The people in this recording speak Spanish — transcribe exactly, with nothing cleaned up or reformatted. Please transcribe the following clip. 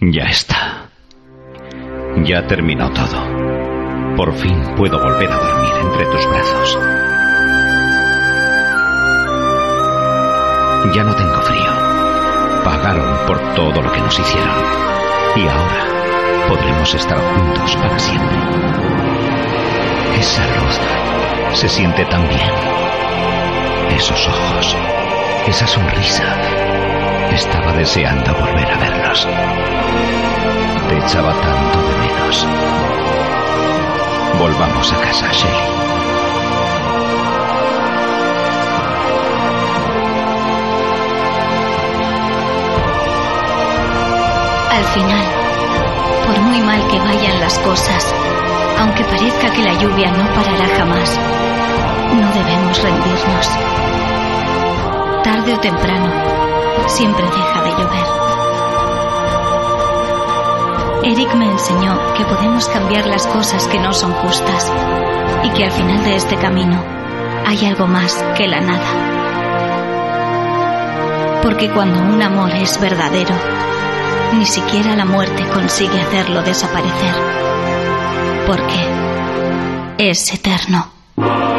Ya está. Ya terminó todo. Por fin puedo volver a dormir entre tus brazos. Ya no tengo frío. Pagaron por todo lo que nos hicieron. Y ahora podremos estar juntos para siempre. Esa luz se siente tan bien. Esos ojos, esa sonrisa. Estaba deseando volver a verlos. Te echaba tanto de menos. Volvamos a casa, Shelly. Al final, por muy mal que vayan las cosas, aunque parezca que la lluvia no parará jamás, no debemos rendirnos. Tarde o temprano, siempre deja de llover. Eric me enseñó que podemos cambiar las cosas que no son justas y que al final de este camino hay algo más que la nada. Porque cuando un amor es verdadero, ni siquiera la muerte consigue hacerlo desaparecer, porque es eterno.